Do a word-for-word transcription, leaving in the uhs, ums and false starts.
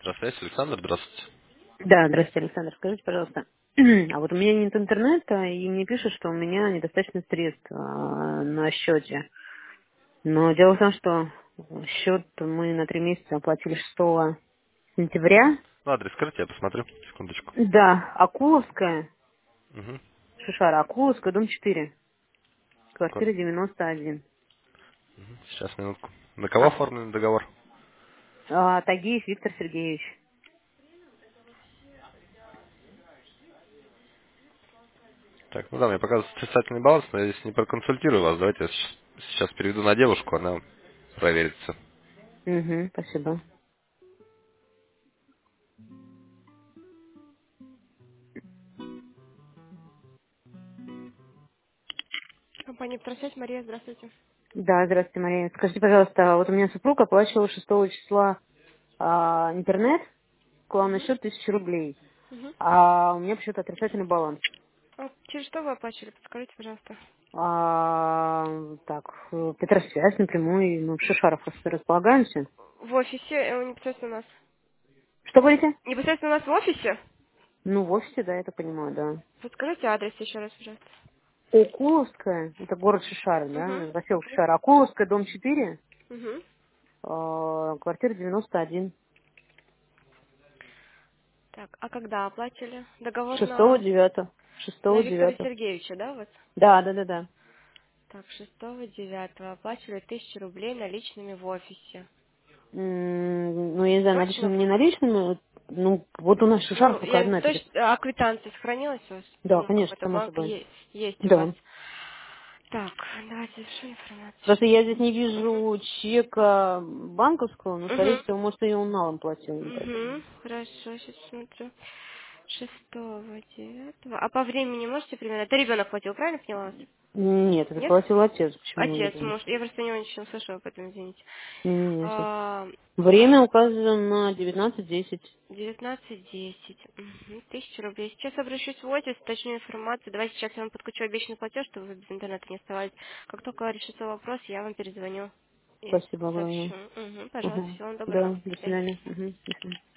Автосвязь, Александр, здравствуйте. Да, здравствуйте, Александр. Скажите, пожалуйста, а вот у меня нет интернета, и мне пишут, что у меня недостаточно средств а, на счете. Но дело в том, что счет мы на три месяца оплатили шестого сентября. Ну, адрес скажите, я посмотрю. Секундочку. Да, Акуловская, Угу. Шишара, Акуловская, дом четыре, Ко- квартира девяносто один. Сейчас, минутку. На кого А, оформлен договор? а, Тагиев Виктор Сергеевич. Так, ну да, мне показывает отрицательный баланс, но я здесь не проконсультирую вас. Давайте я щ- сейчас переведу на девушку, она проверится. Угу, спасибо. Компания «Просвязь», Мария, здравствуйте. Да, здравствуйте, Мария. Скажите, пожалуйста, вот у меня супруг оплачивал шестого числа а, интернет, клал на Угу. счет тысячу рублей. Угу. А у меня почему-то отрицательный баланс. А через что вы оплачивали? Подскажите, пожалуйста. А, так, э, Петросвязь напрямую, мы в Шишаров располагаемся. В офисе, э, непосредственно у нас. Что говорите? Непосредственно у нас в офисе? Ну, в офисе, да, это понимаю, да. Подскажите адрес еще раз, пожалуйста. Окуловская, это город Шишары, да, Угу. поселок Окей. Шишара. Окуловская, дом четыре, Угу. а, квартира девяносто один. Так, а когда оплатили? Договор Шестого на, девятого. на Шестого Виктора девятого. Сергеевича, да, вот? Да, да, да, да. Так, шестого девятого оплачивали тысячу рублей наличными в офисе. М, Ну, я не знаю, Точно наличными, не вы? наличными. Ну, вот у нас Шишаров Ну, только я одна перед. точно... А квитанция сохранилась у вас? Да, Ну, конечно, какой-то само банк собой. е- есть у вас. Да. Так, давайте завершу информацию. Просто я здесь не Угу. вижу чека банковского, но, скорее Угу. всего, может, и он налом платил, поэтому. Угу. Хорошо, сейчас смотрю. Шестого, девятого. А по времени можете примерно? Это ребенок платил, правильно поняла вас? Нет, это Нет? платил отец. Почему Отец, ребенок? может. Я просто не очень слышала, поэтому извините. Не-не-не, отец. А, Время указано на девятнадцать десять. девятнадцать десять. Угу. Тысяча рублей. Сейчас обращусь в офис, уточню информацию. Давайте сейчас я вам подключу обещанный платеж, чтобы вы без интернета не оставались. Как только решится вопрос, я вам перезвоню и Спасибо огромное. сообщу. Угу. Пожалуйста, Угу. всего вам доброго. Да, До до свидания. свидания. Угу. До свидания.